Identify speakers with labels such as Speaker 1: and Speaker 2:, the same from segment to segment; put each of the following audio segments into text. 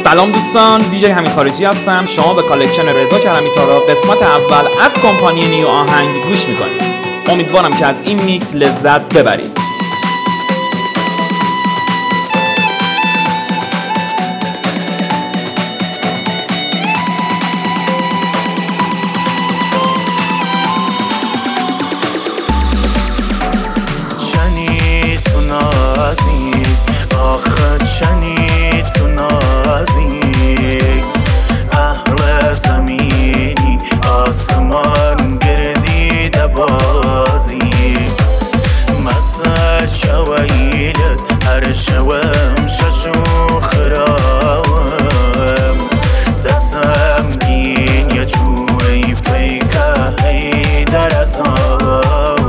Speaker 1: سلام دوستان، دیجی همین خارجی هستم. شما به کالکشن رضا کرمی تارا قسمت اول از کمپانی نیو آهنگ گوش میکنید. امیدوارم که از این میکس لذت ببرید.
Speaker 2: آخه چنی تو نازی اهل زمینی آسمان گردیده بازی مسا شویلت هر شوم ششو خرام دستم دین یا چوی پیکه هی در ازام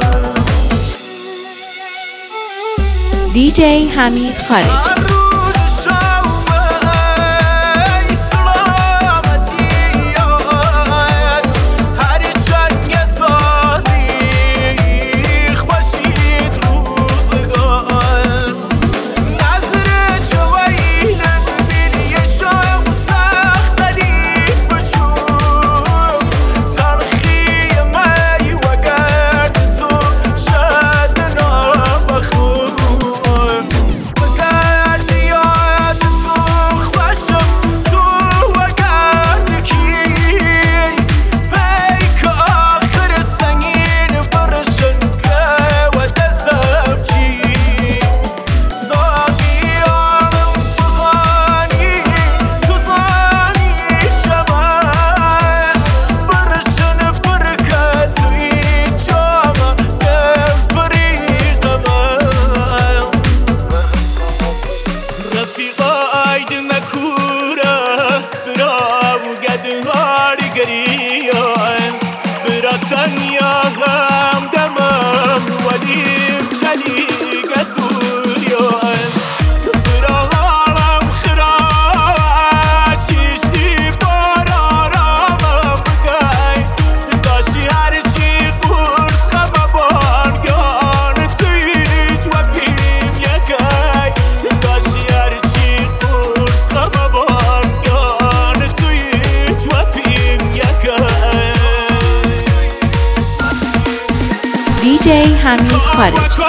Speaker 3: دیجی حمید خارجی. دیجی حمید خارجی.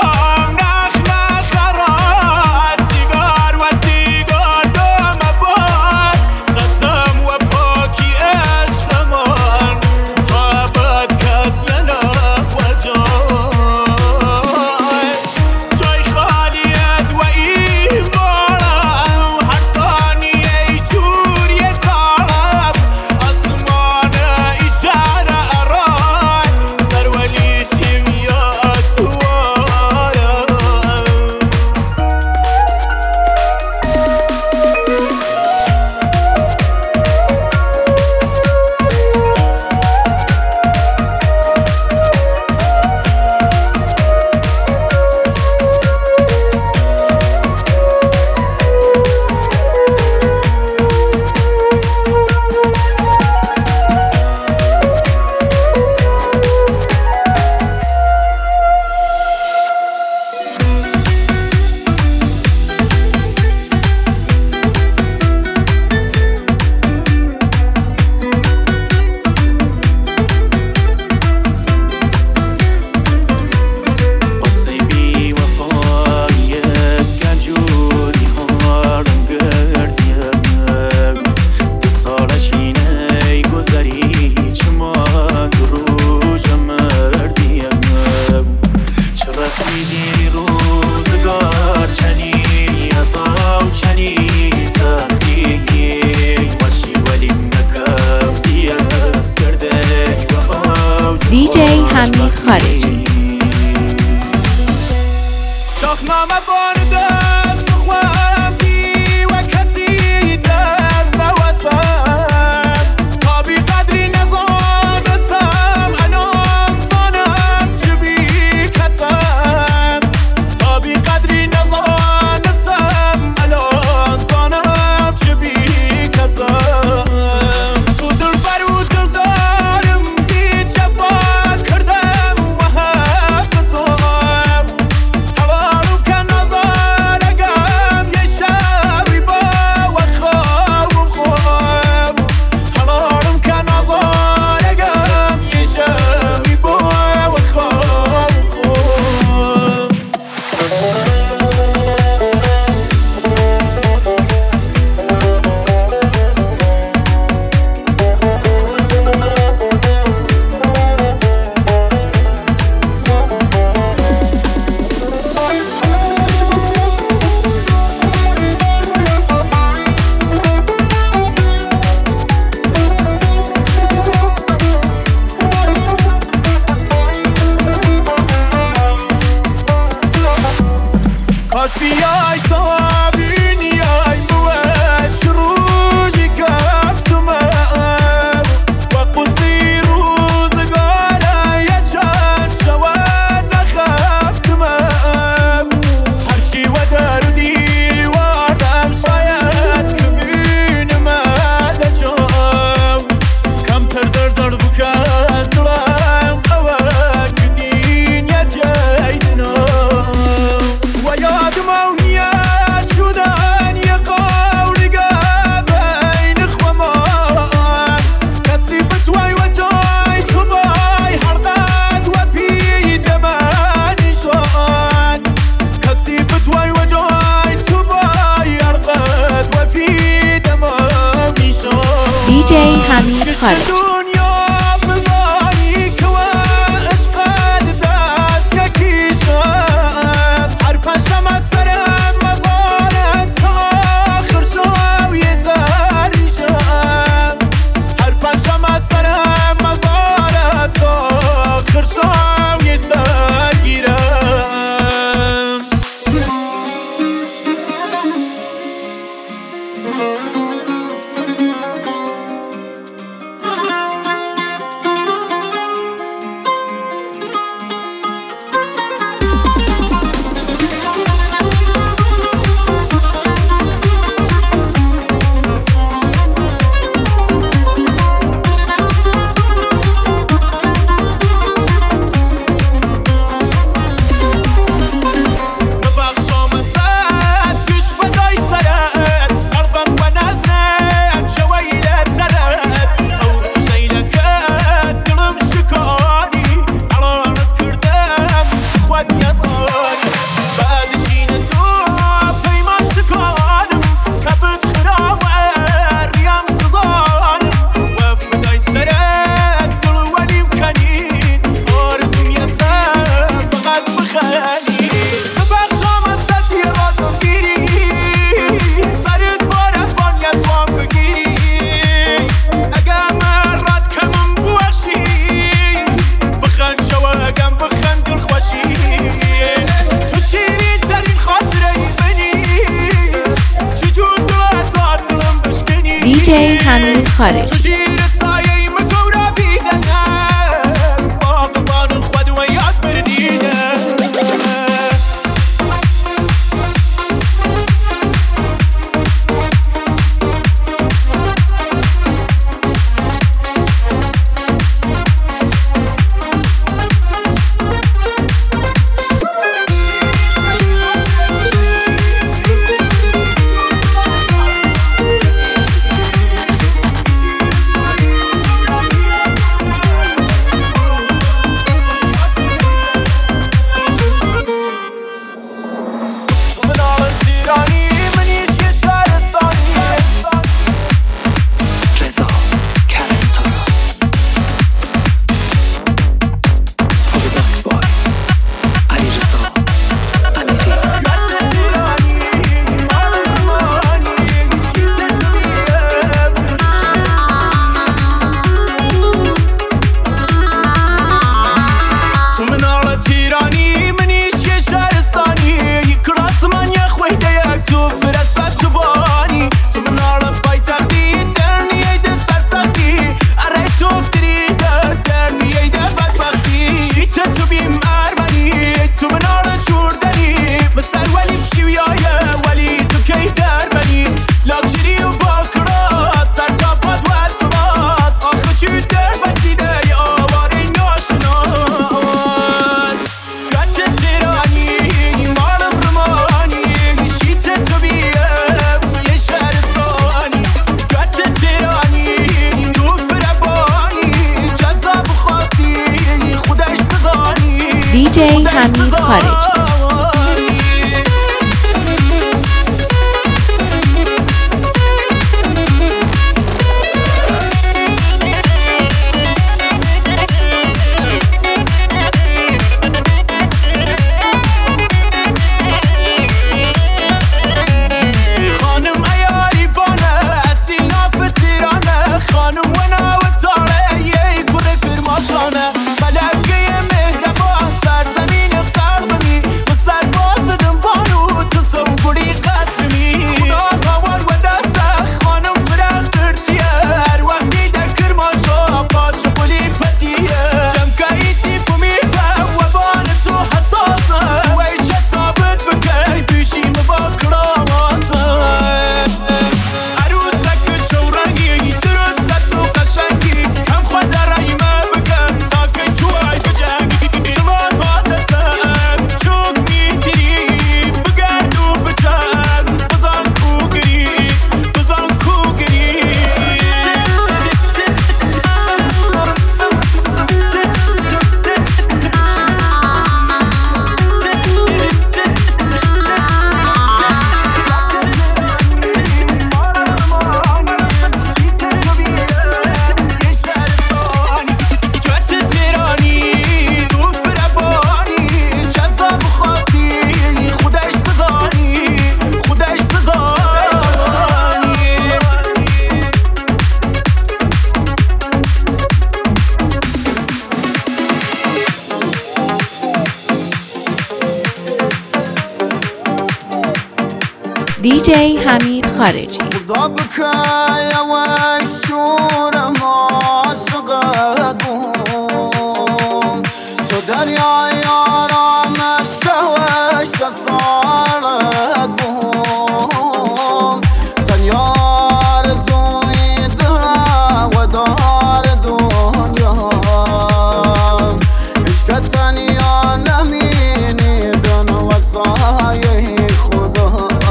Speaker 3: دیجی حمید خارجی.
Speaker 2: باش بیای تا بینیای موج روزی کفتم و قصی روزگاره یه چند شود نخفتم هرچی و دردی وردم شاید کمینم دجا کمتر در بکن دلم اوه کدین یدیدنا و یادم اونیت شدن یه قولگه بین خوامان کسی بتوی و جای تو بای حرقت و پید من شان کسی بتوی و جای تو بای حرقت و پید من شان
Speaker 3: DJ حمید خارجی DJ حمید خارجی DJ حمید خارجی دیجی حمید خارجی.
Speaker 4: خدا بکای و شورم عاشقم تو دریای آرام شوش سالگم تنیا آرزوی دلم و دار دنیا عشق تنیا نمینی دن و سایه خدا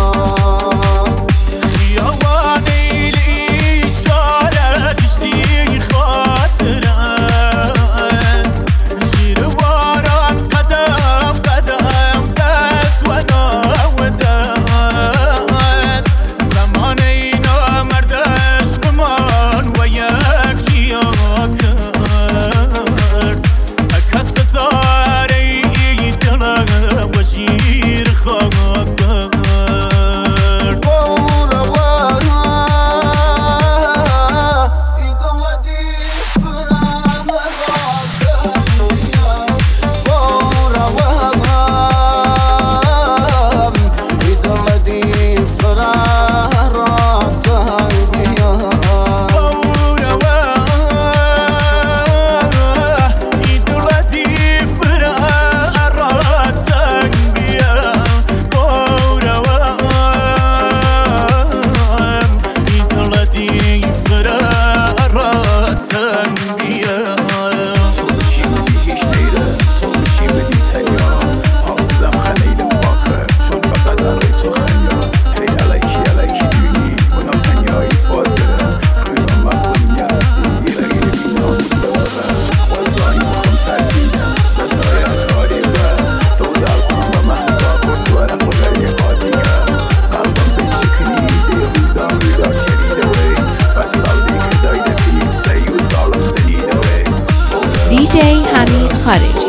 Speaker 3: دیجی حمید خارجی.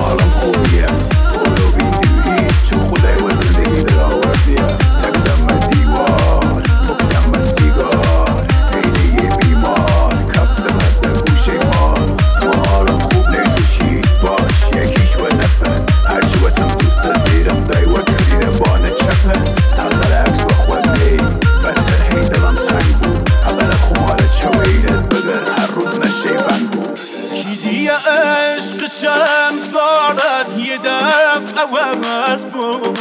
Speaker 2: عشق چند سالت یه دفع عوض بود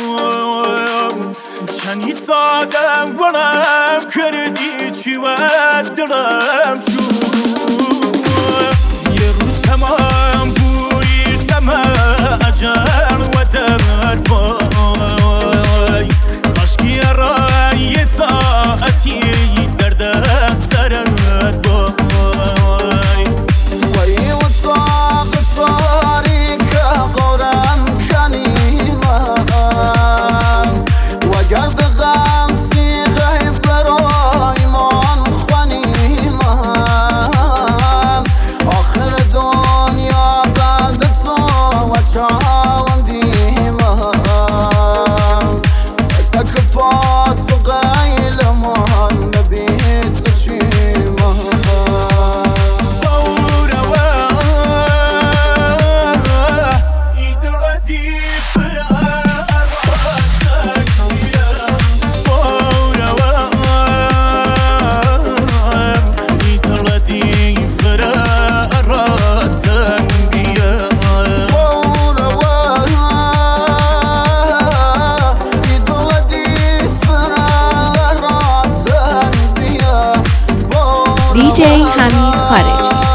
Speaker 2: چنی سادم ولم کردی چی و دلم شد یه روز تمام بوی دم اجل و درد وای کاشکی را یه ساعتی درد سرت وای
Speaker 3: دیجی حمید خارجی.